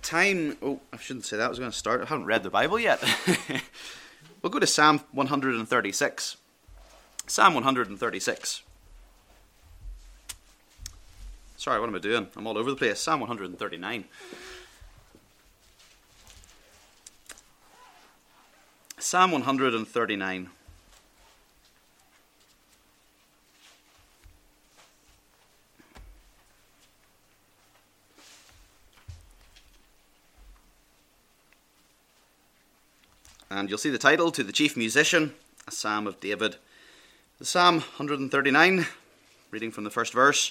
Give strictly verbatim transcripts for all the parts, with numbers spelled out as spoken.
time... Oh, I shouldn't say that. I was going to start. I haven't read the Bible yet. We'll go to Psalm one thirty-six. Psalm one thirty-six. Sorry, what am I doing? I'm all over the place. Psalm one thirty-nine. Psalm one thirty-nine. And you'll see the title, To the Chief Musician, a Psalm of David. The Psalm one thirty-nine, reading from the first verse.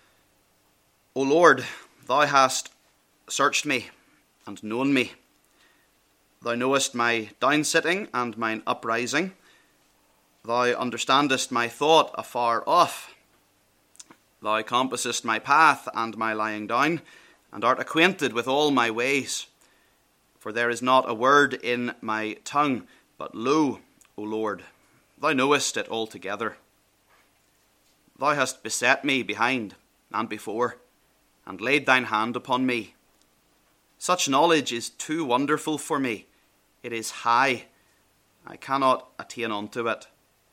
O Lord, thou hast searched me and known me. Thou knowest my downsitting and mine uprising. Thou understandest my thought afar off. Thou compassest my path and my lying down, and art acquainted with all my ways. For there is not a word in my tongue, but lo, O Lord, thou knowest it altogether. Thou hast beset me behind and before, and laid thine hand upon me. Such knowledge is too wonderful for me. It is high. I cannot attain unto it.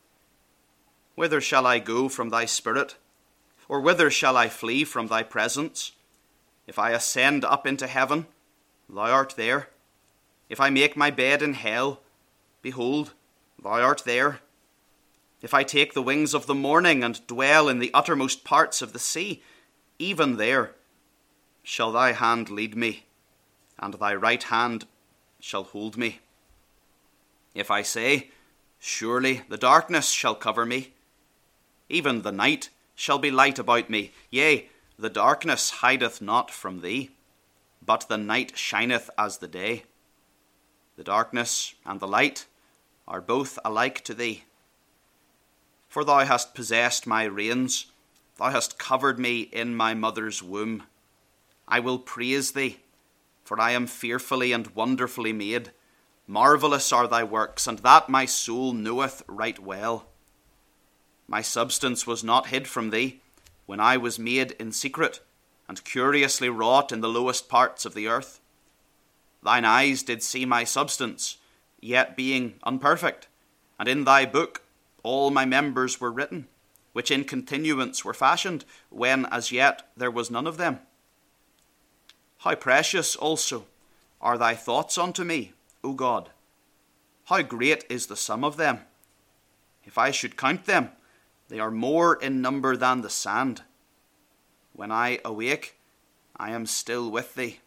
Whither shall I go from thy spirit? Or whither shall I flee from thy presence? If I ascend up into heaven, thou art there. If I make my bed in hell, behold, thou art there. If I take the wings of the morning and dwell in the uttermost parts of the sea, even there shall thy hand lead me, and thy right hand shall hold me. If I say, surely the darkness shall cover me, even the night shall be light about me. Yea, the darkness hideth not from thee, but the night shineth as the day. The darkness and the light are both alike to thee. For thou hast possessed my reins, thou hast covered me in my mother's womb. I will praise thee, for I am fearfully and wonderfully made. Marvellous are thy works, and that my soul knoweth right well. My substance was not hid from thee, when I was made in secret, and curiously wrought in the lowest parts of the earth. Thine eyes did see my substance, yet being unperfect, and in thy book all my members were written, which in continuance were fashioned, when as yet there was none of them. How precious also are thy thoughts unto me, O God! How great is the sum of them! If I should count them, they are more in number than the sand. When I awake, I am still with thee.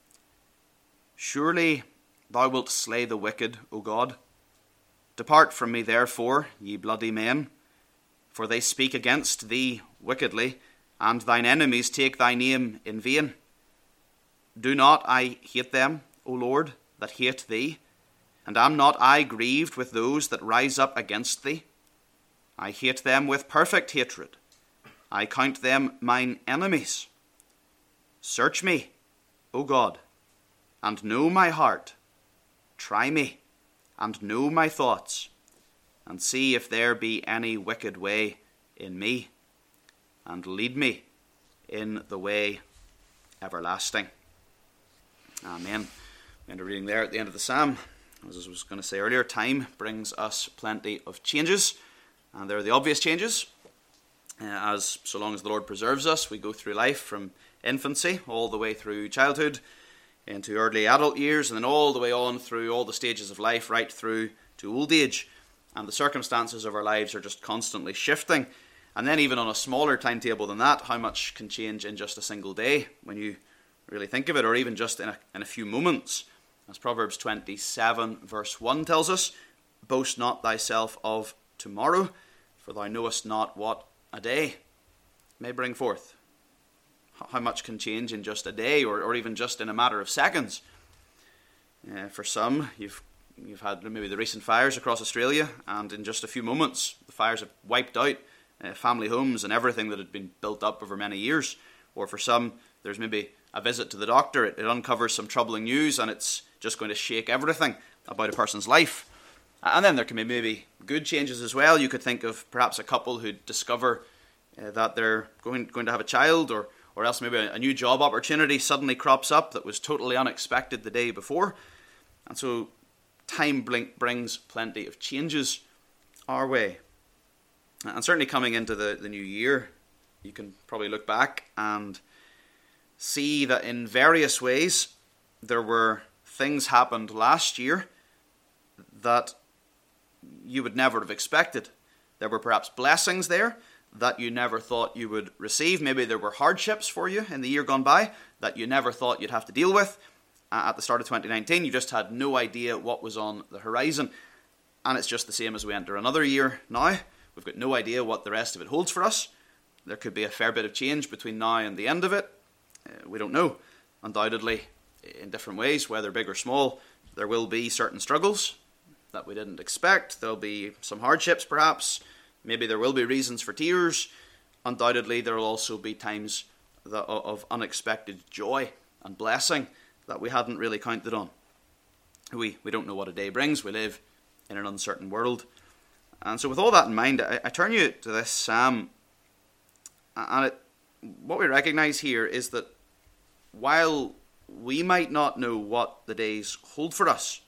Surely thou wilt slay the wicked, O God. Depart from me, therefore, ye bloody men, for they speak against thee wickedly, and thine enemies take thy name in vain. Do not I hate them, O Lord, that hate thee? And am not I grieved with those that rise up against thee? I hate them with perfect hatred. I count them mine enemies. Search me, O God, and know my heart. Try me, and know my thoughts, and see if there be any wicked way in me, and lead me in the way everlasting. Amen. We end a reading there at the end of the psalm. As I was going to say earlier, time brings us plenty of changes, and there are the obvious changes. Uh, as so long as the Lord preserves us, we go through life from infancy all the way through childhood, into early adult years, and then all the way on through all the stages of life, right through to old age. And the circumstances of our lives are just constantly shifting. And then even on a smaller timetable than that, how much can change in just a single day when you really think of it, or even just in a, in a few moments. As Proverbs twenty-seven verse one tells us, boast not thyself of tomorrow, for thou knowest not what a day may bring forth. How much can change in just a day, or, or even just in a matter of seconds. Uh, for some, you've you've had maybe the recent fires across Australia, and in just a few moments, the fires have wiped out uh, family homes and everything that had been built up over many years. Or for some, there's maybe a visit to the doctor. It, it uncovers some troubling news, and it's just going to shake everything about a person's life. And then there can be maybe good changes as well. You could think of perhaps a couple who discover uh, that they're going going to have a child, or or else maybe a new job opportunity suddenly crops up that was totally unexpected the day before. And so time brings plenty of changes our way. And certainly coming into the, the new year, you can probably look back and see that in various ways there were things happened last year that you would never have expected. There were perhaps blessings there that you never thought you would receive. Maybe there were hardships for you in the year gone by that you never thought you'd have to deal with. Uh, at the start of twenty nineteen, you just had no idea what was on the horizon. And it's just the same as we enter another year now. We've got no idea what the rest of it holds for us. There could be a fair bit of change between now and the end of it. Uh, we don't know. Undoubtedly, in different ways, whether big or small, there will be certain struggles that we didn't expect. There'll be some hardships, perhaps. Maybe there will be reasons for tears. Undoubtedly, there will also be times that, of unexpected joy and blessing that we hadn't really counted on. We, we don't know what a day brings. We live in an uncertain world. And so with all that in mind, I, I turn you to this psalm. And it, what we recognize here is that while we might not know what the days hold for us,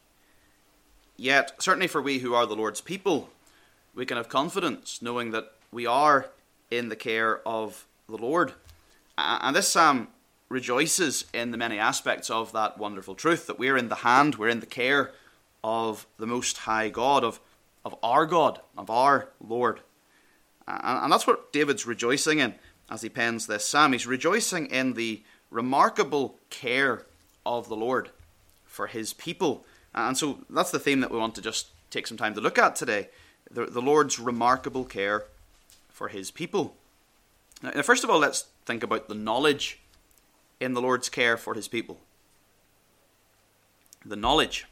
yet certainly for we who are the Lord's people, we can have confidence knowing that we are in the care of the Lord. And this psalm rejoices in the many aspects of that wonderful truth, that we're in the hand, we're in the care of the Most High God, of, of our God, of our Lord. And, and that's what David's rejoicing in as he pens this psalm. He's rejoicing in the remarkable care of the Lord for his people. And so that's the theme that we want to just take some time to look at today. The, the Lord's remarkable care for his people. Now, first of all, let's think about the knowledge in the Lord's care for his people. The knowledge.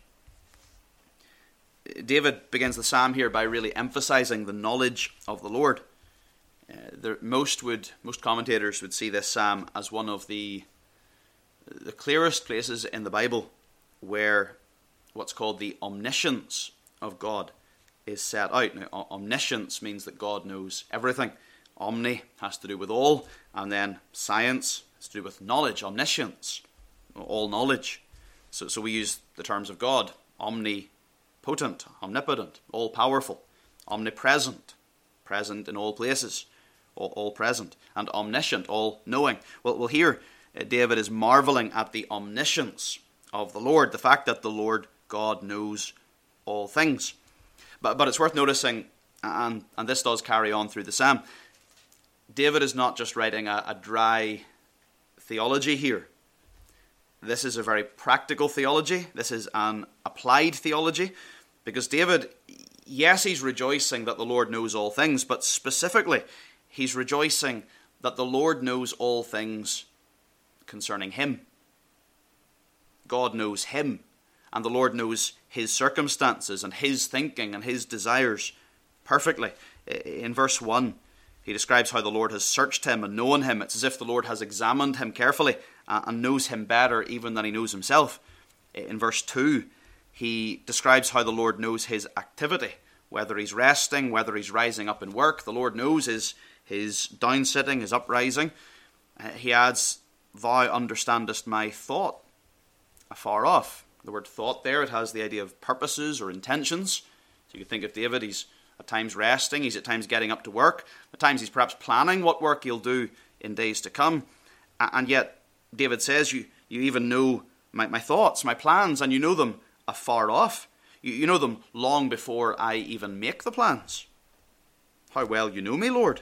David begins the psalm here by really emphasizing the knowledge of the Lord. Uh, there, most would, most commentators would see this psalm as one of the the clearest places in the Bible where what's called the omniscience of God is set out. Now, omniscience means that God knows everything. Omni has to do with all, and then science has to do with knowledge, omniscience, all knowledge. So, so we use the terms of God: omnipotent, omnipotent, all-powerful, omnipresent, present in all places, all, all present, and omniscient, all-knowing. Well, well, here uh, David is marveling at the omniscience of the Lord, the fact that the Lord God knows all things. But but it's worth noticing, and, and this does carry on through the psalm, David is not just writing a, a dry theology here. This is a very practical theology. This is an applied theology. Because David, yes, he's rejoicing that the Lord knows all things, but specifically, he's rejoicing that the Lord knows all things concerning him. God knows him, and the Lord knows his circumstances and his thinking and his desires perfectly. In verse one, he describes how the Lord has searched him and known him. It's as if the Lord has examined him carefully and knows him better even than he knows himself. In verse two, he describes how the Lord knows his activity, whether he's resting, whether he's rising up in work. The Lord knows his, his downsitting, his uprising. He adds, "Thou understandest my thought afar off." The word thought there, it has the idea of purposes or intentions. So you can think of David, he's at times resting, he's at times getting up to work, at times he's perhaps planning what work he'll do in days to come. And yet, David says, you, you even know my, my thoughts, my plans, and you know them afar off. You, you know them long before I even make the plans. How well you know me, Lord.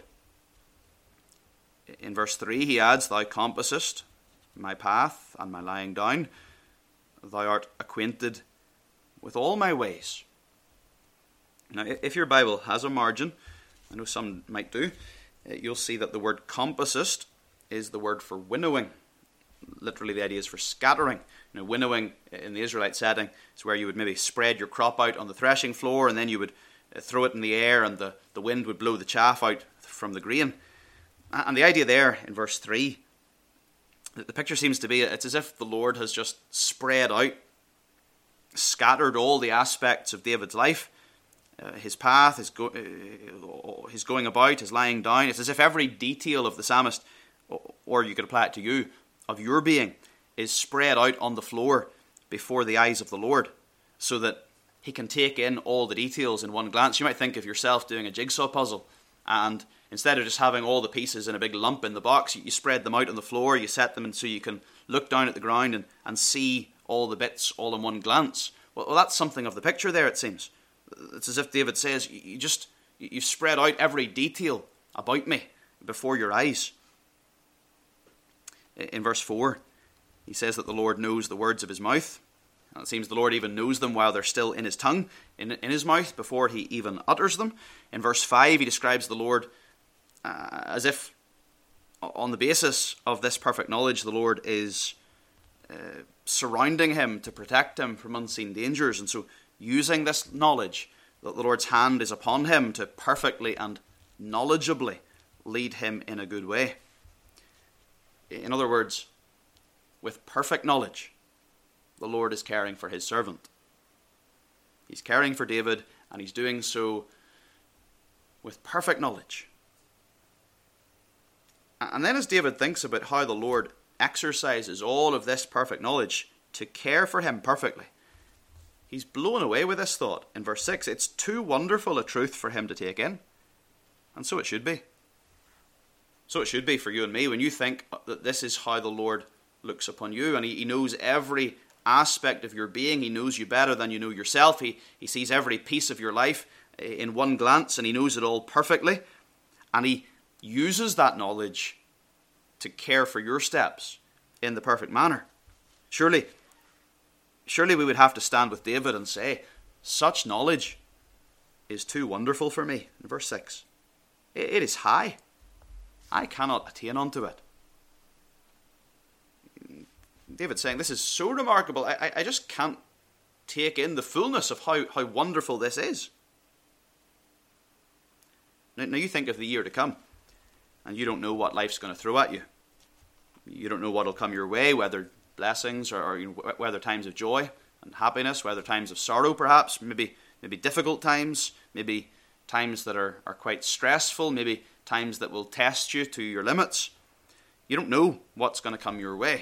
In verse three, he adds, "Thou compassest my path and my lying down. Thou art acquainted with all my ways." Now, if your Bible has a margin, I know some might do, you'll see that the word compassest is the word for winnowing. Literally, the idea is for scattering. You know, winnowing in the Israelite setting is where you would maybe spread your crop out on the threshing floor, and then you would throw it in the air, and the, the wind would blow the chaff out from the grain. And the idea there in verse three, the picture seems to be, it's as if the Lord has just spread out, scattered all the aspects of David's life, uh, his path, his, go- uh, his going about, his lying down. It's as if every detail of the psalmist or you could apply it to you, of your being, is spread out on the floor before the eyes of the Lord, so that he can take in all the details in one glance. You might think of yourself doing a jigsaw puzzle, and instead of just having all the pieces in a big lump in the box, you spread them out on the floor, you set them in so you can look down at the ground and, and see all the bits all in one glance. Well, well, that's something of the picture there, it seems. It's as if David says, you just, you've spread out every detail about me before your eyes. In verse four, he says that the Lord knows the words of his mouth. And it seems the Lord even knows them while they're still in his tongue, in, in his mouth, before he even utters them. In verse five, he describes the Lord uh, as if, on the basis of this perfect knowledge, the Lord is uh, surrounding him to protect him from unseen dangers. And so, using this knowledge, that the Lord's hand is upon him to perfectly and knowledgeably lead him in a good way. In other words, with perfect knowledge, the Lord is caring for his servant. He's caring for David, and he's doing so with perfect knowledge. And then as David thinks about how the Lord exercises all of this perfect knowledge to care for him perfectly, he's blown away with this thought. In verse six, it's too wonderful a truth for him to take in. And so it should be. So it should be for you and me when you think that this is how the Lord looks upon you, and he, he knows every aspect of your being. He knows you better than you know yourself. He, he sees every piece of your life in one glance, and he knows it all perfectly. And he uses that knowledge to care for your steps in the perfect manner. Surely, surely we would have to stand with David and say, such knowledge is too wonderful for me. In verse six, it, it is high. I cannot attain unto it. David's saying, this is so remarkable, I, I just can't take in the fullness of how, how wonderful this is. Now, now you think of the year to come, and you don't know what life's going to throw at you. You don't know what will come your way, whether blessings or, or you know, whether times of joy and happiness, whether times of sorrow perhaps, maybe maybe difficult times, maybe times that are, are quite stressful, maybe times that will test you to your limits. You don't know what's going to come your way.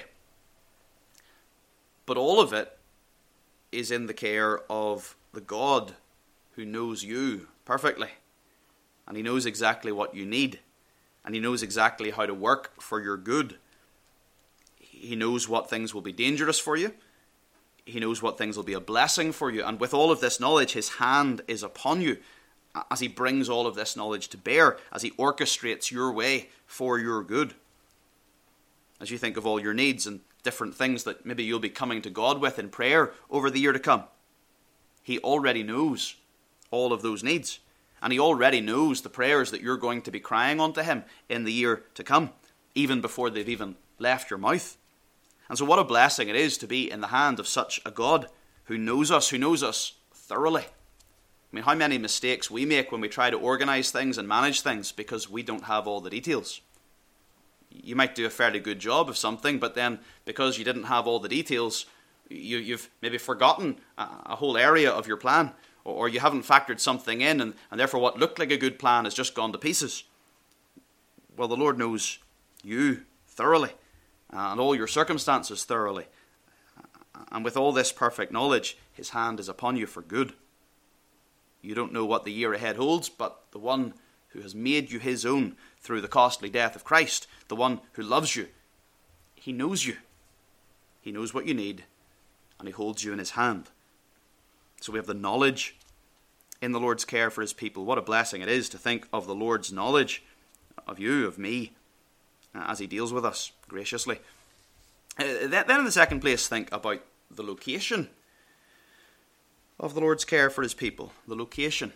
But all of it is in the care of the God who knows you perfectly. And he knows exactly what you need. And he knows exactly how to work for your good. He knows what things will be dangerous for you. He knows what things will be a blessing for you. And with all of this knowledge, his hand is upon you as he brings all of this knowledge to bear, as he orchestrates your way for your good. As you think of all your needs and different things that maybe you'll be coming to God with in prayer over the year to come, he already knows all of those needs. And he already knows the prayers that you're going to be crying unto him in the year to come, even before they've even left your mouth. And so what a blessing it is to be in the hand of such a God who knows us, who knows us thoroughly. I mean, how many mistakes we make when we try to organize things and manage things because we don't have all the details. You might do a fairly good job of something, but then because you didn't have all the details, you, you've maybe forgotten a, a whole area of your plan, or, or you haven't factored something in, and, and therefore what looked like a good plan has just gone to pieces. Well, the Lord knows you thoroughly, and all your circumstances thoroughly. And with all this perfect knowledge, his hand is upon you for good. You don't know what the year ahead holds, but the one who has made you his own through the costly death of Christ, the one who loves you, he knows you. He knows what you need, and he holds you in his hand. So we have the knowledge in the Lord's care for his people. What a blessing it is to think of the Lord's knowledge of you, of me, as he deals with us graciously. Uh, then in the second place, think about the location of the Lord's care for his people. The location.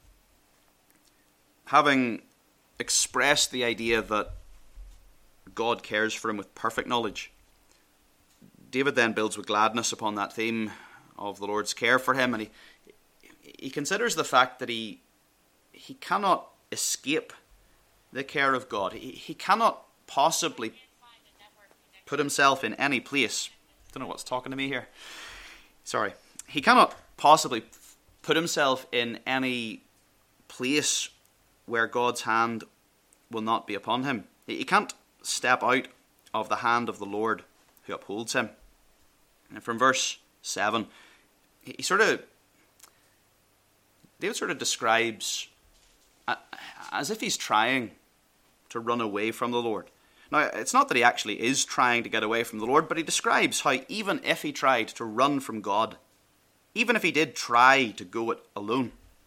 Having expressed the idea that God cares for him with perfect knowledge, David then builds with gladness upon that theme of the Lord's care for him, and he he considers the fact that he he cannot escape the care of God. He, he cannot possibly put himself in any place. I don't know what's talking to me here. Sorry. He cannot possibly put himself in any place where God's hand will not be upon him. He can't step out of the hand of the Lord who upholds him. And from verse seven, he sort of, David sort of describes as if he's trying to run away from the Lord. Now, it's not that he actually is trying to get away from the Lord, but he describes how even if he tried to run from God, even if he did try to go it alone,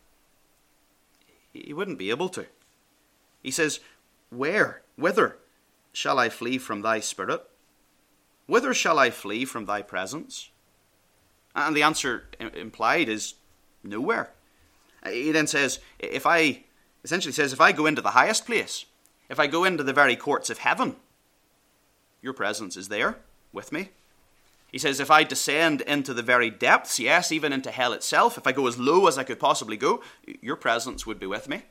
he wouldn't be able to. He says, "Where, whither shall I flee from thy spirit? Whither shall I flee from thy presence?" And the answer implied is nowhere. He then says, if I, essentially says, if I go into the highest place, if I go into the very courts of heaven, your presence is there with me. He says, if I descend into the very depths, yes, even into hell itself, if I go as low as I could possibly go, your presence would be with me.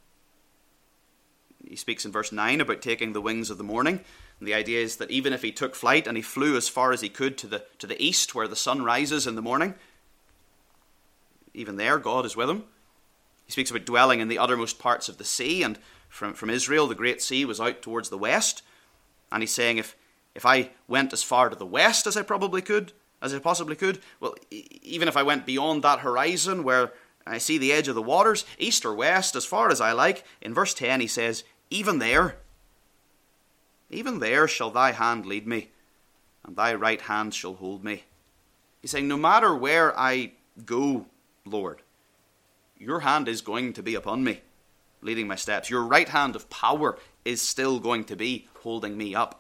He speaks in verse nine about taking the wings of the morning. And the idea is that even if he took flight and he flew as far as he could to the, to the east where the sun rises in the morning, even there God is with him. He speaks about dwelling in the uttermost parts of the sea, and from, from Israel the great sea was out towards the west. And he's saying if, if I went as far to the west as I probably could, as I possibly could, well, e- even if I went beyond that horizon where I see the edge of the waters, east or west, as far as I like, in verse ten he says, even there, even there shall thy hand lead me, and thy right hand shall hold me. He's saying, no matter where I go, Lord, your hand is going to be upon me, leading my steps. Your right hand of power is still going to be holding me up.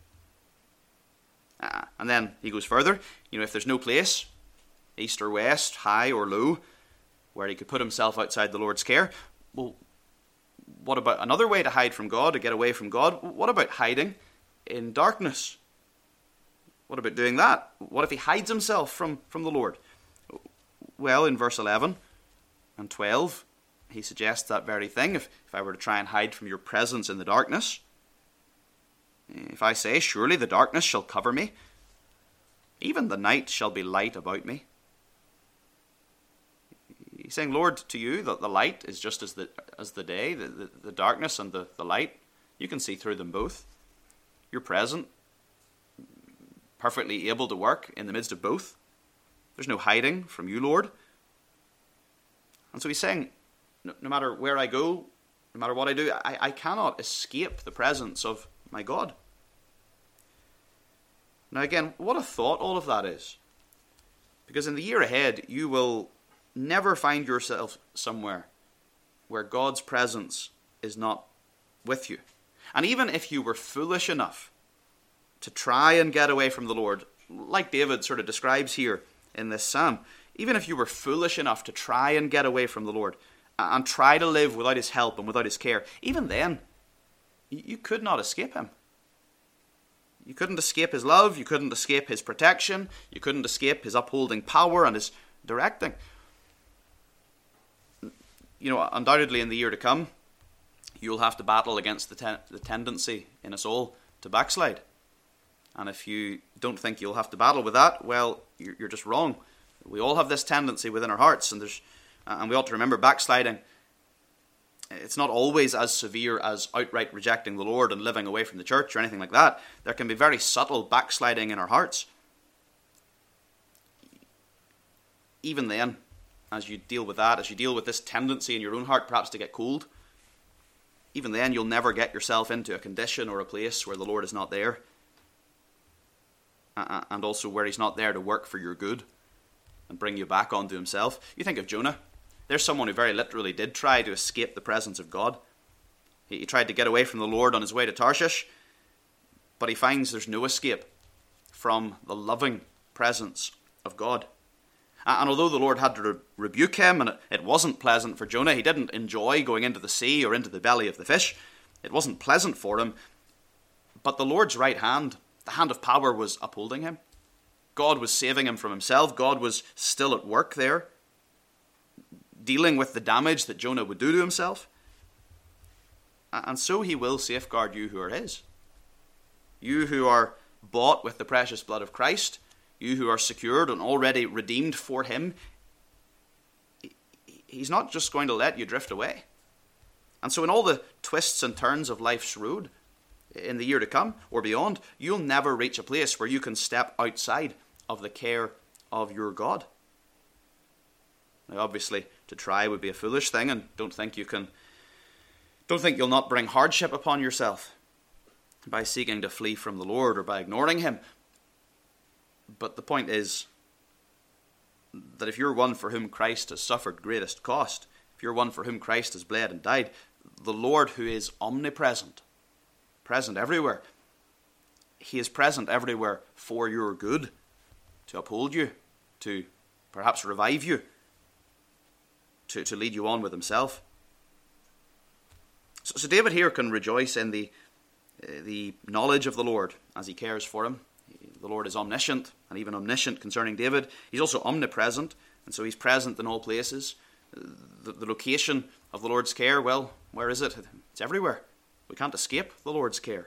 Uh, and then he goes further. You know, if there's no place, east or west, high or low, where he could put himself outside the Lord's care, well, what about another way to hide from God, to get away from God? What about hiding in darkness? What about doing that? What if he hides himself from, from the Lord? Well, in verse eleven and twelve, he suggests that very thing. If, if I were to try and hide from your presence in the darkness, if I say, surely the darkness shall cover me, even the night shall be light about me. He's saying, Lord, to you, the, the light is just as the as the day, the, the, the darkness and the, the light. You can see through them both. You're present, perfectly able to work in the midst of both. There's no hiding from you, Lord. And so he's saying, no, no matter where I go, no matter what I do, I, I cannot escape the presence of my God. Now again, what a thought all of that is. Because in the year ahead, you will never find yourself somewhere where God's presence is not with you. And even if you were foolish enough to try and get away from the Lord, like David sort of describes here in this psalm, even if you were foolish enough to try and get away from the Lord and try to live without his help and without his care, even then, you could not escape him. You couldn't escape his love, you couldn't escape his protection, you couldn't escape his upholding power and his directing. You know, undoubtedly in the year to come, you'll have to battle against the, ten- the tendency in us all to backslide. And if you don't think you'll have to battle with that, well, you're, you're just wrong. We all have this tendency within our hearts, and there's, and we ought to remember backsliding. It's not always as severe as outright rejecting the Lord and living away from the church or anything like that. There can be very subtle backsliding in our hearts. Even then, as you deal with that, as you deal with this tendency in your own heart perhaps to get cold, even then you'll never get yourself into a condition or a place where the Lord is not there, and also where he's not there to work for your good and bring you back onto himself. You think of Jonah. There's someone who very literally did try to escape the presence of God. He, he tried to get away from the Lord on his way to Tarshish, but he finds there's no escape from the loving presence of God. And although the Lord had to re- rebuke him, and it, it wasn't pleasant for Jonah, he didn't enjoy going into the sea or into the belly of the fish. It wasn't pleasant for him. But the Lord's right hand, the hand of power, was upholding him. God was saving him from himself. God was still at work there, dealing with the damage that Jonah would do to himself. And so he will safeguard you who are his. You who are bought with the precious blood of Christ, you who are secured and already redeemed for him, he's not just going to let you drift away. And so in all the twists and turns of life's road, in the year to come or beyond, you'll never reach a place where you can step outside of the care of your God. Now, obviously, to try would be a foolish thing, and don't think you can, don't think you'll not bring hardship upon yourself by seeking to flee from the Lord or by ignoring him. But the point is that if you're one for whom Christ has suffered greatest cost, if you're one for whom Christ has bled and died, the Lord, who is omnipresent, present everywhere, he is present everywhere for your good, to uphold you, to perhaps revive you, to, to lead you on with himself. So, so David here can rejoice in the, uh, the knowledge of the Lord as he cares for him. The Lord is omniscient and even omniscient concerning David. He's also omnipresent, and so he's present in all places. The, the location of the Lord's care, well, where is it? It's everywhere. We can't escape the Lord's care.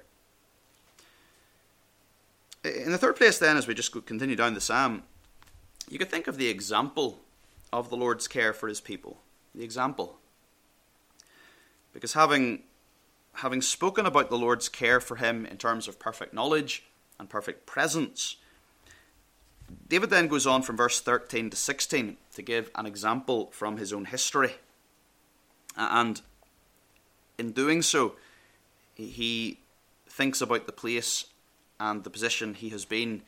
In the third place then, as we just continue down the psalm, you could think of the example of the Lord's care for his people. The example. Because having, having spoken about the Lord's care for him in terms of perfect knowledge and perfect presence, David then goes on from verse thirteen to sixteen to give an example from his own history. And in doing so, he thinks about the place and the position he has been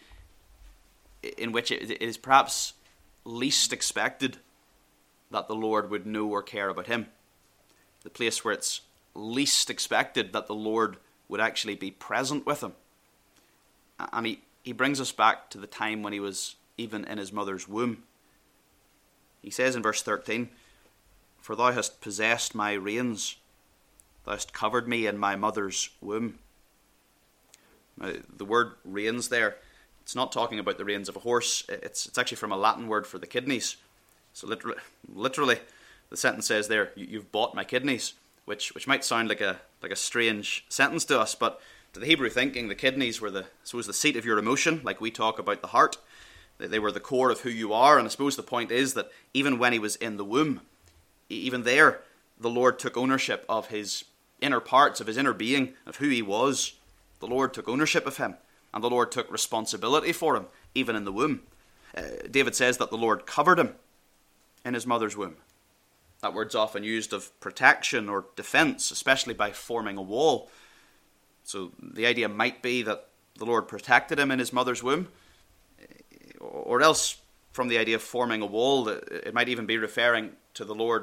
in, which it is perhaps least expected that the Lord would know or care about him. The place where it's least expected that the Lord would actually be present with him. And he, he brings us back to the time when he was even in his mother's womb. He says in verse thirteen, "For thou hast possessed my reins, thou hast covered me in my mother's womb." Now, the word reins there, it's not talking about the reins of a horse. It's, it's actually from a Latin word for the kidneys. So literally, literally the sentence says there, "You've bought my kidneys," which which might sound like a like a strange sentence to us, but to the Hebrew thinking, the kidneys were the, I suppose, the seat of your emotion, like we talk about the heart. They were the core of who you are, and I suppose the point is that even when he was in the womb, even there, the Lord took ownership of his inner parts, of his inner being, of who he was. The Lord took ownership of him, and the Lord took responsibility for him, even in the womb. Uh, David says that the Lord covered him in his mother's womb. That word's often used of protection or defense, especially by forming a wall. So the idea might be that the Lord protected him in his mother's womb, or else from the idea of forming a wall, it might even be referring to the Lord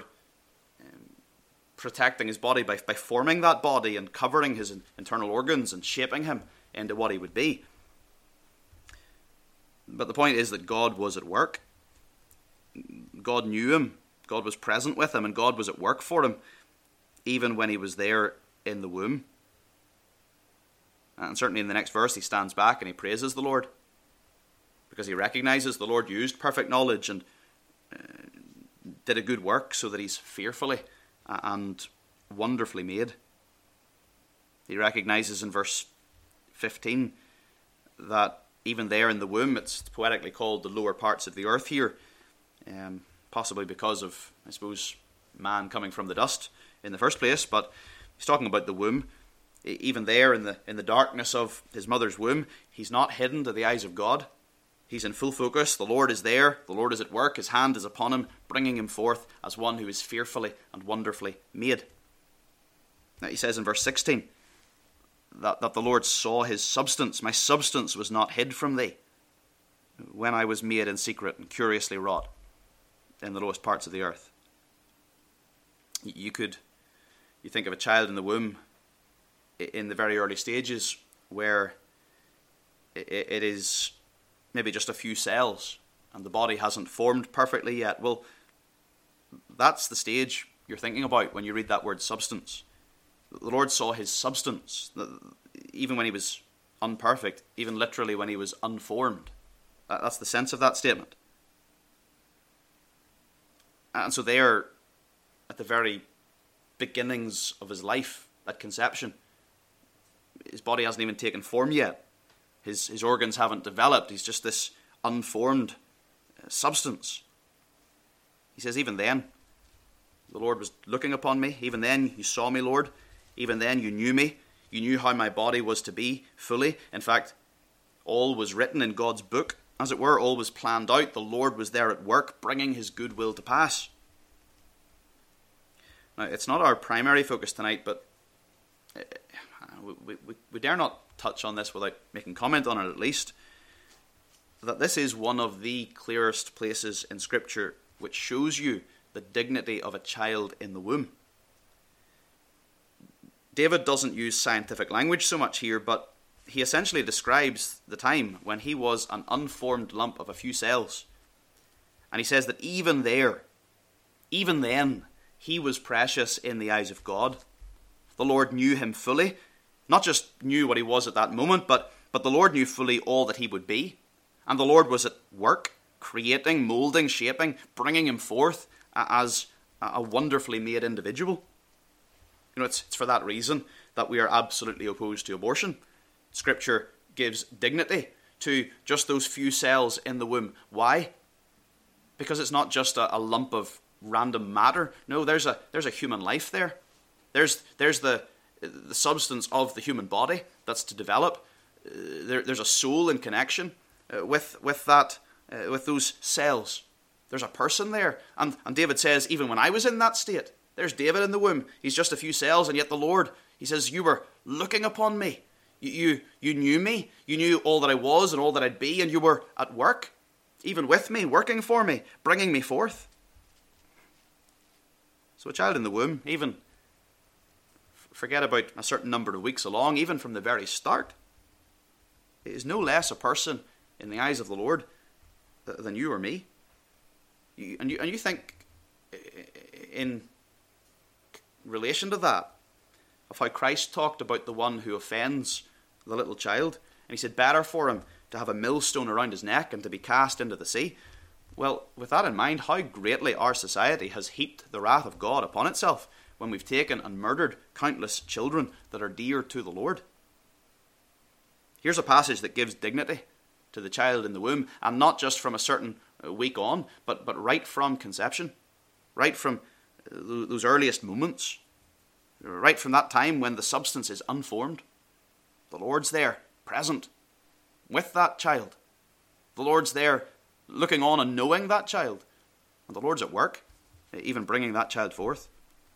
protecting his body by, by forming that body and covering his internal organs and shaping him into what he would be. But the point is that God was at work. God knew him. God was present with him, and God was at work for him, even when he was there in the womb. And certainly in the next verse, he stands back and he praises the Lord, because he recognizes the Lord used perfect knowledge and uh, did a good work so that he's fearfully and wonderfully made. He recognizes in verse fifteen that even there in the womb, it's poetically called the lower parts of the earth here, um, possibly because of, I suppose, man coming from the dust in the first place, but he's talking about the womb. Even there in the in the darkness of his mother's womb, he's not hidden to the eyes of God. He's in full focus. The Lord is there. The Lord is at work. His hand is upon him, bringing him forth as one who is fearfully and wonderfully made. Now he says in verse sixteen that, that the Lord saw his substance. My substance was not hid from thee, when I was made in secret and curiously wrought in the lowest parts of the earth. You could, you think of a child in the womb in the very early stages where it is maybe just a few cells and the body hasn't formed perfectly yet. Well, that's the stage you're thinking about when you read that word substance. The Lord saw his substance, even when he was unperfect, even literally when he was unformed. That's the sense of that statement. And so there, at the very beginnings of his life, at conception, his body hasn't even taken form yet. His, his organs haven't developed. He's just this unformed substance. He says, even then, the Lord was looking upon me. Even then, you saw me, Lord. Even then, you knew me. You knew how my body was to be fully. In fact, all was written in God's book, as it were. All was planned out. The Lord was there at work, bringing his good will to pass. Now, it's not our primary focus tonight, but we, we, we dare not touch on this without making comment on it at least, that this is one of the clearest places in Scripture which shows you the dignity of a child in the womb. David doesn't use scientific language so much here, but he essentially describes the time when he was an unformed lump of a few cells. And he says that even there, even then, he was precious in the eyes of God. The Lord knew him fully, not just knew what he was at that moment, but, but the Lord knew fully all that he would be. And the Lord was at work, creating, moulding, shaping, bringing him forth as a wonderfully made individual. You know, it's, it's for that reason that we are absolutely opposed to abortion. Scripture gives dignity to just those few cells in the womb. Why? Because it's not just a, a lump of random matter. No, there's a there's a human life there. There's there's the the substance of the human body that's to develop. Uh, there, there's a soul in connection uh, with with that uh, with those cells. There's a person there, and and David says, even when I was in that state, there's David in the womb. He's just a few cells, and yet the Lord, he says, you were looking upon me. You, you, you knew me. You knew all that I was and all that I'd be, and you were at work, even with me, working for me, bringing me forth. So a child in the womb, even, forget about a certain number of weeks along, even from the very start, is no less a person in the eyes of the Lord than you or me. You, and, you, and you think, in relation to that, of how Christ talked about the one who offends the little child, and he said, better for him to have a millstone around his neck and to be cast into the sea. Well, with that in mind, how greatly our society has heaped the wrath of God upon itself when we've taken and murdered countless children that are dear to the Lord. Here's a passage that gives dignity to the child in the womb, and not just from a certain week on, but, but right from conception, right from those earliest moments, right from that time when the substance is unformed. The Lord's there, present, with that child. The Lord's there, looking on and knowing that child. And the Lord's at work, even bringing that child forth.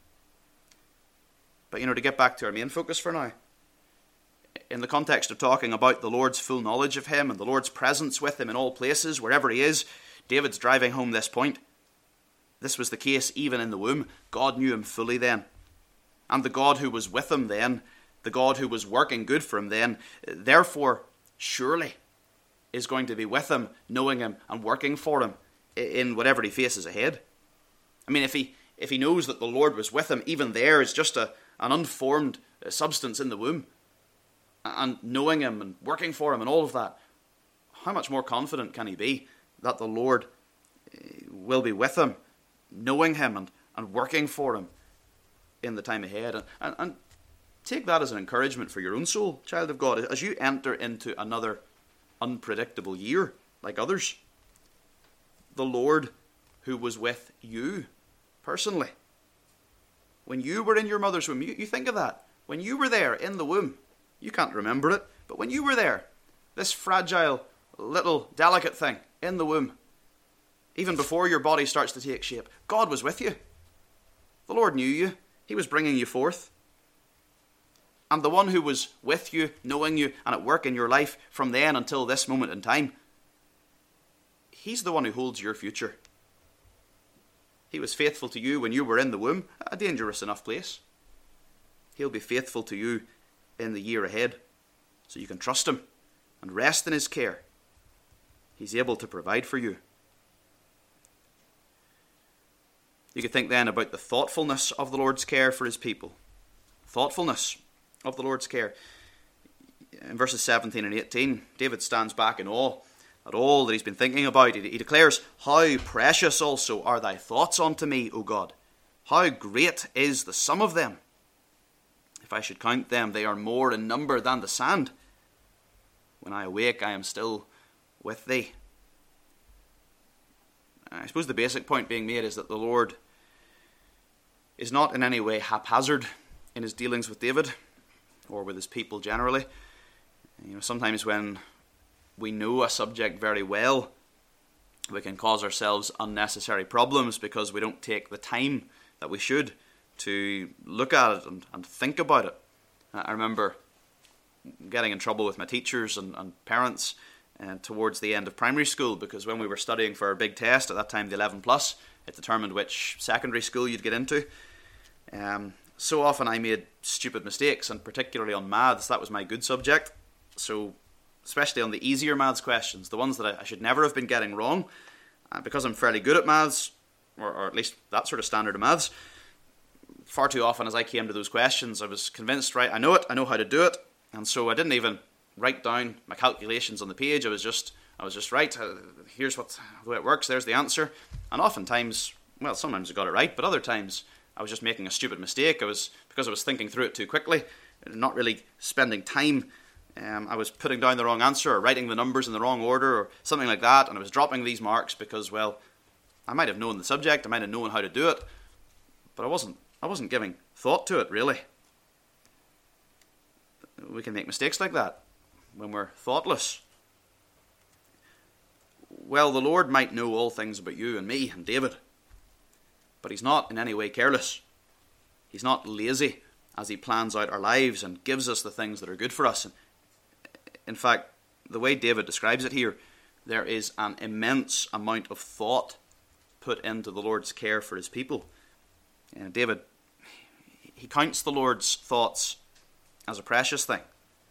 But, you know, to get back to our main focus for now, in the context of talking about the Lord's full knowledge of him and the Lord's presence with him in all places, wherever he is, David's driving home this point. This was the case even in the womb. God knew him fully then. And the God who was with him then, the God who was working good for him then, therefore, surely is going to be with him, knowing him and working for him in whatever he faces ahead. I mean, if he if he knows that the Lord was with him, even there is just a, an unformed substance in the womb, and knowing him and working for him and all of that, how much more confident can he be that the Lord will be with him, knowing him and, and working for him in the time ahead? And, and, and take that as an encouragement for your own soul, child of God, as you enter into another unpredictable year like others. The Lord who was with you personally, when you were in your mother's womb, you, you think of that. When you were there in the womb, you can't remember it, but when you were there, this fragile, little, delicate thing in the womb, even before your body starts to take shape, God was with you. The Lord knew you. He was bringing you forth. And the one who was with you, knowing you, and at work in your life from then until this moment in time, he's the one who holds your future. He was faithful to you when you were in the womb, a dangerous enough place. He'll be faithful to you in the year ahead, so you can trust him and rest in his care. He's able to provide for you. You could think then about the thoughtfulness of the Lord's care for his people. Thoughtfulness of the Lord's care. In verses seventeen and eighteen, David stands back in awe at all that he's been thinking about. He declares, how precious also are thy thoughts unto me, O God. How great is the sum of them. If I should count them, they are more in number than the sand. When I awake, I am still with thee. I suppose the basic point being made is that the Lord is not in any way haphazard in his dealings with David. or with his people generally. You know, sometimes when we know a subject very well, we can cause ourselves unnecessary problems because we don't take the time that we should to look at it and, and think about it. I remember getting in trouble with my teachers and, and parents uh, towards the end of primary school, because when we were studying for our big test, at that time the eleven plus, it determined which secondary school you'd get into. Um, so often I made stupid mistakes, and particularly on maths. That was my good subject. So especially on the easier maths questions, the ones that I, I should never have been getting wrong, uh, because I'm fairly good at maths, or, or at least that sort of standard of maths, far too often as I came to those questions, I was convinced, right, I know it, I know how to do it, and so I didn't even write down my calculations on the page. I was just, I was just right. Uh, here's what the way it works. There's the answer. And oftentimes, well, sometimes I got it right, but other times I was just making a stupid mistake. I was because I was thinking through it too quickly, not really spending time. Um, I was putting down the wrong answer, or writing the numbers in the wrong order, or something like that, and I was dropping these marks because, well, I might have known the subject, I might have known how to do it, but I wasn't. I wasn't giving thought to it, really. We can make mistakes like that when we're thoughtless. Well, the Lord might know all things about you and me and David, but he's not in any way careless. He's not lazy as he plans out our lives and gives us the things that are good for us. In fact, the way David describes it here, there is an immense amount of thought put into the Lord's care for his people. And David, he counts the Lord's thoughts as a precious thing.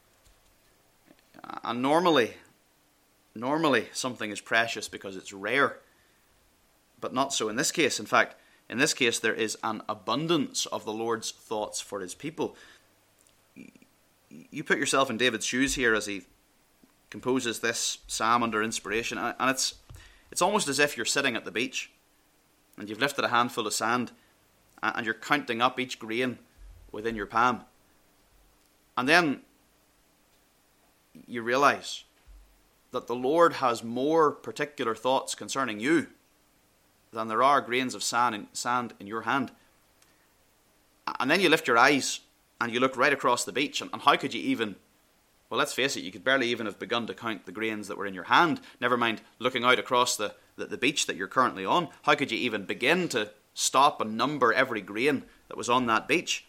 And normally, normally something is precious because it's rare, but not so in this case. In fact, in this case, there is an abundance of the Lord's thoughts for his people. You put yourself in David's shoes here as he composes this psalm under inspiration, and it's it's almost as if you're sitting at the beach and you've lifted a handful of sand and you're counting up each grain within your palm. And then you realize that the Lord has more particular thoughts concerning you than there are grains of sand in, sand in your hand. And then you lift your eyes and you look right across the beach, and, and how could you even, well, let's face it, you could barely even have begun to count the grains that were in your hand, never mind looking out across the, the, the beach that you're currently on. How could you even begin to stop and number every grain that was on that beach?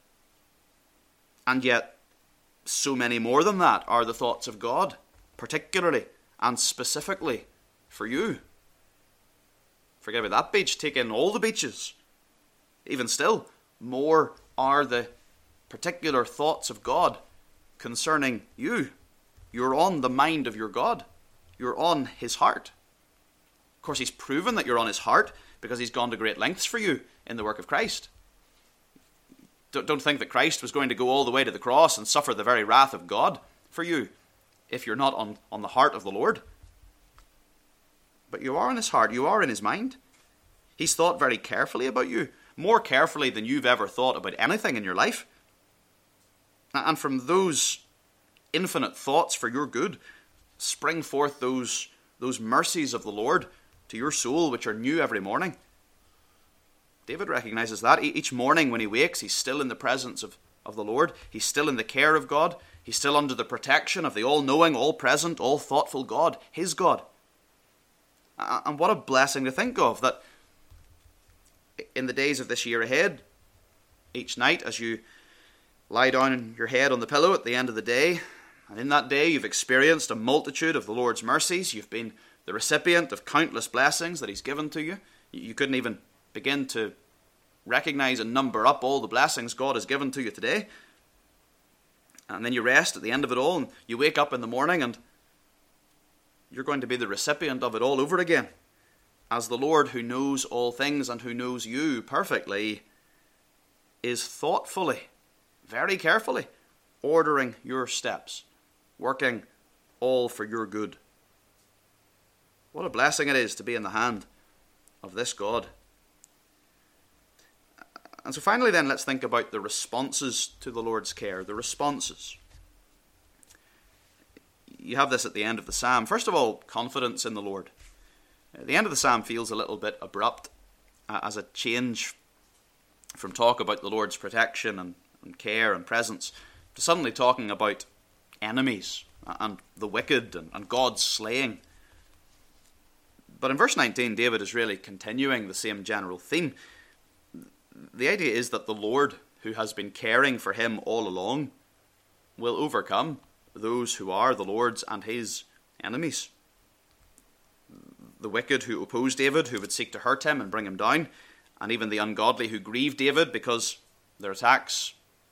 And yet, so many more than that are the thoughts of God, particularly and specifically for you. Forget about that beach, take in all the beaches. Even still, more are the particular thoughts of God concerning you. You're on the mind of your God. You're on his heart. Of course, he's proven that you're on his heart because he's gone to great lengths for you in the work of Christ. Don't think that Christ was going to go all the way to the cross and suffer the very wrath of God for you if you're not on, on the heart of the Lord. But you are in his heart. You are in his mind. He's thought very carefully about you, more carefully than you've ever thought about anything in your life. And from those infinite thoughts for your good spring forth those, those mercies of the Lord to your soul, which are new every morning. David recognizes that. Each morning when he wakes, he's still in the presence of, of the Lord. He's still in the care of God. He's still under the protection of the all-knowing, all-present, all-thoughtful God, his God. And what a blessing to think of, that in the days of this year ahead, each night as you lie down on your head on the pillow at the end of the day, and in that day you've experienced a multitude of the Lord's mercies. You've been the recipient of countless blessings that he's given to you. You couldn't even begin to recognize and number up all the blessings God has given to you today. And then you rest at the end of it all, and you wake up in the morning and you're going to be the recipient of it all over again, as the Lord, who knows all things and who knows you perfectly, is thoughtfully, very carefully, ordering your steps, working all for your good. What a blessing it is to be in the hand of this God. And so finally then, let's think about the responses to the Lord's care. The responses. You have this at the end of the psalm. First of all, confidence in the Lord. The end of the psalm feels a little bit abrupt, uh, as a change from talk about the Lord's protection and, and care and presence to suddenly talking about enemies and the wicked and, and God's slaying. But in verse nineteen, David is really continuing the same general theme. The idea is that the Lord, who has been caring for him all along, will overcome those who are the Lord's and his enemies. The wicked who oppose David, who would seek to hurt him and bring him down, and even the ungodly who grieve David because their attacks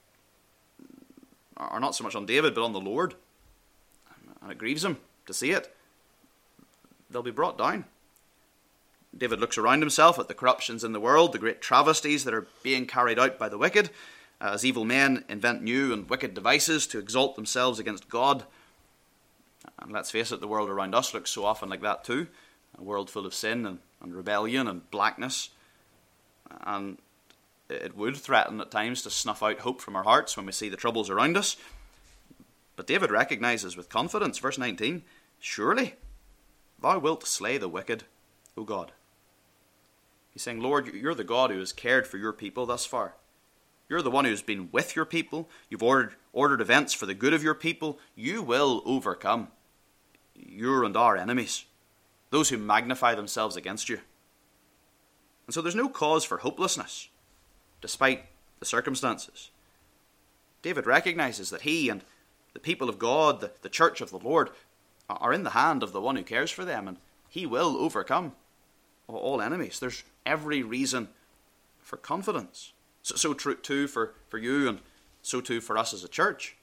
are not so much on David but on the Lord, and it grieves him to see it, they'll be brought down. David looks around himself at the corruptions in the world, the great travesties that are being carried out by the wicked, as evil men invent new and wicked devices to exalt themselves against God. And let's face it, the world around us looks so often like that too. A world full of sin and, and rebellion and blackness. And it would threaten at times to snuff out hope from our hearts when we see the troubles around us. But David recognizes with confidence, verse nineteen, surely thou wilt slay the wicked, O God. He's saying, Lord, you're the God who has cared for your people thus far. You're the one who's been with your people. You've ordered, ordered events for the good of your people. You will overcome your and our enemies, those who magnify themselves against you. And so there's no cause for hopelessness, despite the circumstances. David recognizes that he and the people of God, the, the church of the Lord, are in the hand of the one who cares for them, and he will overcome all enemies. There's every reason for confidence. So, so true too for, for you, and so too for us as a church.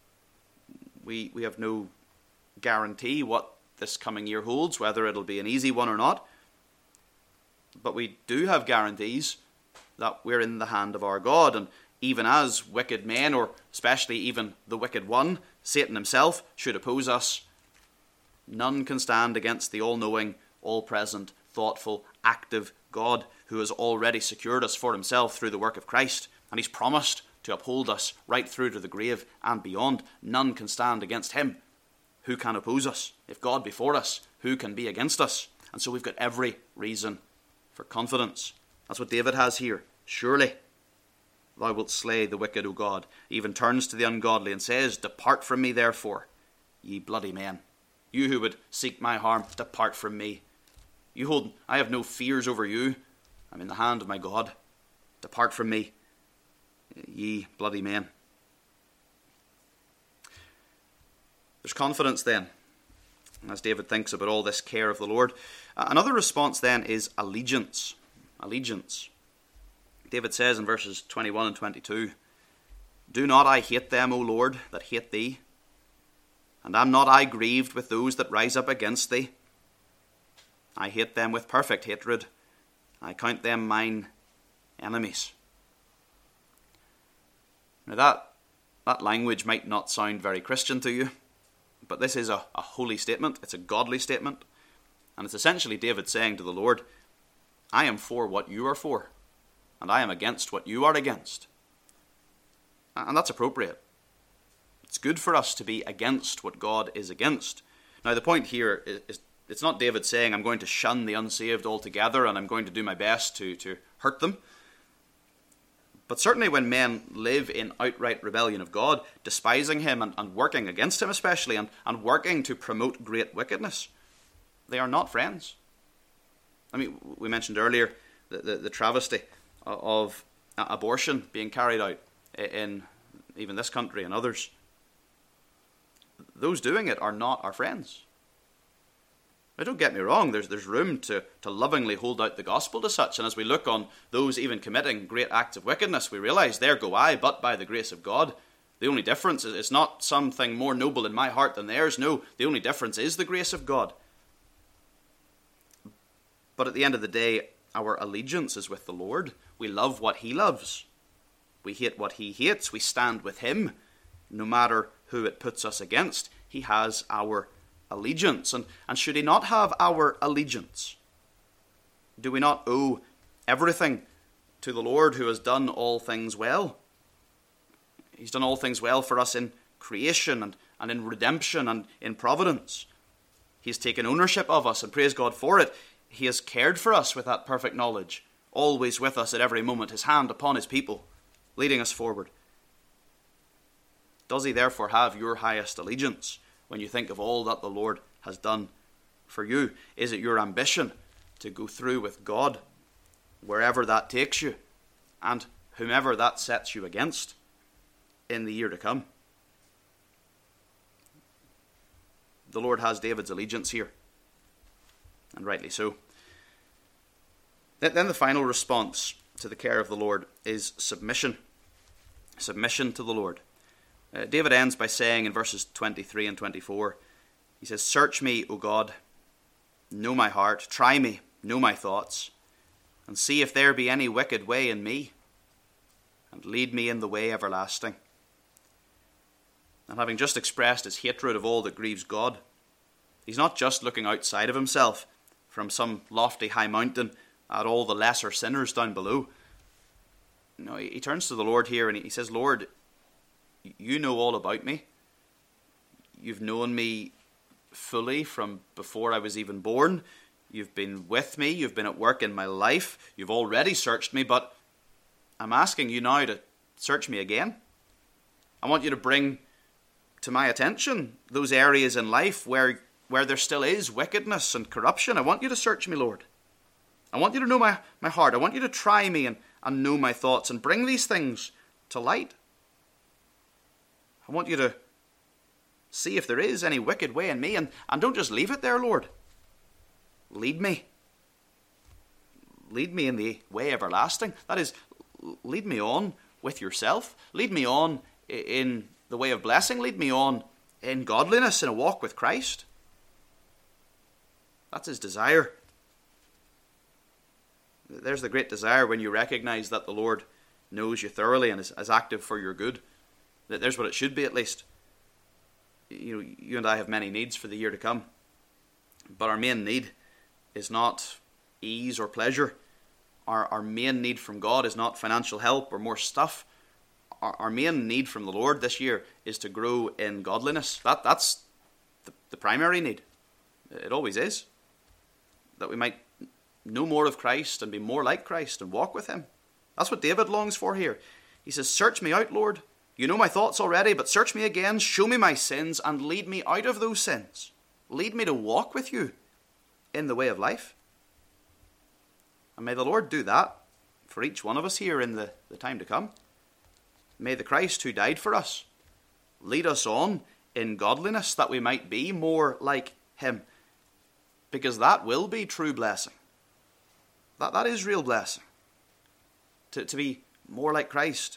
We, we have no guarantee what this coming year holds, whether it'll be an easy one or not. But we do have guarantees that we're in the hand of our God. And even as wicked men, or especially even the wicked one, Satan himself, should oppose us, none can stand against the all-knowing, all-present, thoughtful, active God who has already secured us for himself through the work of Christ. And he's promised to uphold us right through to the grave and beyond. None can stand against him. Who can oppose us? If God be for us, who can be against us? And so we've got every reason for confidence. That's what David has here. Surely thou wilt slay the wicked, O God. He even turns to the ungodly and says, depart from me, therefore, ye bloody men. You who would seek my harm, depart from me. You hold, I have no fears over you. I'm in the hand of my God. Depart from me, ye bloody men. There's confidence then, as David thinks about all this care of the Lord. Uh, another response then is allegiance. Allegiance. David says in verses twenty-one and twenty-two, do not I hate them, O Lord, that hate thee? And am not I grieved with those that rise up against thee? I hate them with perfect hatred. I count them mine enemies. Now that, that language might not sound very Christian to you, but this is a, a holy statement. It's a godly statement. And it's essentially David saying to the Lord, I am for what you are for, and I am against what you are against. And that's appropriate. It's good for us to be against what God is against. Now the point here is, is it's not David saying I'm going to shun the unsaved altogether and I'm going to do my best to, to hurt them. But certainly when men live in outright rebellion of God, despising him and, and working against him especially, and, and working to promote great wickedness, they are not friends. I mean, we mentioned earlier the, the, the travesty of abortion being carried out in even this country and others. Those doing it are not our friends. Now, don't get me wrong, there's, there's room to, to lovingly hold out the gospel to such, and as we look on those even committing great acts of wickedness, we realize, there go I, but by the grace of God. The only difference is it's not something more noble in my heart than theirs. No, the only difference is the grace of God. But at the end of the day, our allegiance is with the Lord. We love what he loves. We hate what he hates. We stand with him. No matter who it puts us against, he has our allegiance. And, and should he not have our allegiance? Do we not owe everything to the Lord who has done all things well? He's done all things well for us in creation and, and in redemption and in providence. He's taken ownership of us, and praise God for it. He has cared for us with that perfect knowledge, always with us at every moment, his hand upon his people, leading us forward. Does he therefore have your highest allegiance when you think of all that the Lord has done for you? Is it your ambition to go through with God wherever that takes you and whomever that sets you against in the year to come? The Lord has David's allegiance here, and rightly so. Then the final response to the care of the Lord is submission. Submission to the Lord. Uh, David ends by saying in verses twenty-three and twenty-four, he says, "Search me, O God, know my heart, try me, know my thoughts, and see if there be any wicked way in me, and lead me in the way everlasting." And having just expressed his hatred of all that grieves God, he's not just looking outside of himself from some lofty high mountain at all the lesser sinners down below. No, he turns to the Lord here and he says, "Lord, you know all about me. You've known me fully from before I was even born. You've been with me. You've been at work in my life. You've already searched me, but I'm asking you now to search me again. I want you to bring to my attention those areas in life where, where there still is wickedness and corruption. I want you to search me, Lord. I want you to know my, my heart. I want you to try me and, and know my thoughts and bring these things to light. I want you to see if there is any wicked way in me, and, and don't just leave it there, Lord. Lead me. Lead me in the way everlasting. That is, lead me on with yourself. Lead me on in the way of blessing. Lead me on in godliness, in a walk with Christ. That's his desire. There's the great desire when you recognize that the Lord knows you thoroughly and is, is active for your good. There's what it should be, at least. You know, you and I have many needs for the year to come, but our main need is not ease or pleasure. Our, our main need from God is not financial help or more stuff. Our, our main need from the Lord this year is to grow in godliness. That, that's the, the primary need. It always is. That we might know more of Christ and be more like Christ and walk with him. That's what David longs for here. He says, "Search me out, Lord. You know my thoughts already, but search me again, show me my sins, and lead me out of those sins. Lead me to walk with you in the way of life." And may the Lord do that for each one of us here in the, the time to come. May the Christ who died for us lead us on in godliness, that we might be more like him. Because that will be true blessing. That, that is real blessing. To, to be more like Christ.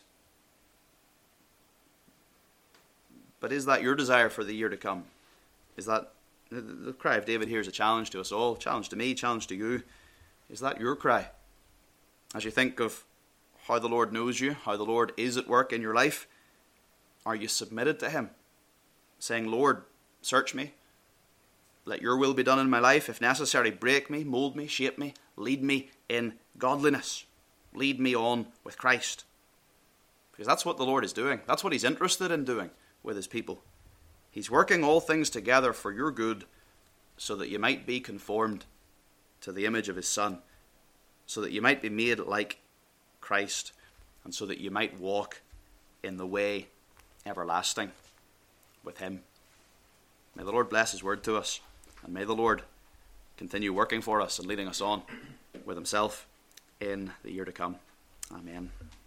But is that your desire for the year to come? Is that, the, the cry of David here is a challenge to us all, challenge to me, challenge to you. Is that your cry? As you think of how the Lord knows you, how the Lord is at work in your life, are you submitted to him? Saying, "Lord, search me. Let your will be done in my life. If necessary, break me, mold me, shape me, lead me in godliness. Lead me on with Christ." Because that's what the Lord is doing. That's what he's interested in doing with his people. He's working all things together for your good, so that you might be conformed to the image of his Son, so that you might be made like Christ, and so that you might walk in the way everlasting with him. May the Lord bless his word to us, and may the Lord continue working for us and leading us on with himself in the year to come. Amen.